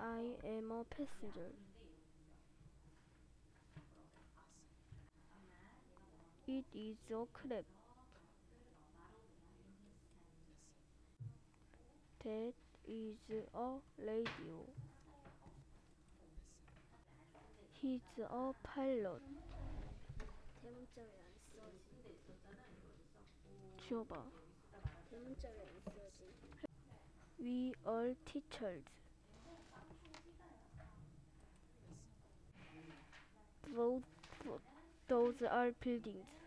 I am a passenger. It is a crab. That is a radio. He's a pilot. 대문자 왜 안 써지? 지워봐. 대문자 왜 안 써지? We are teachers. Those, those are buildings.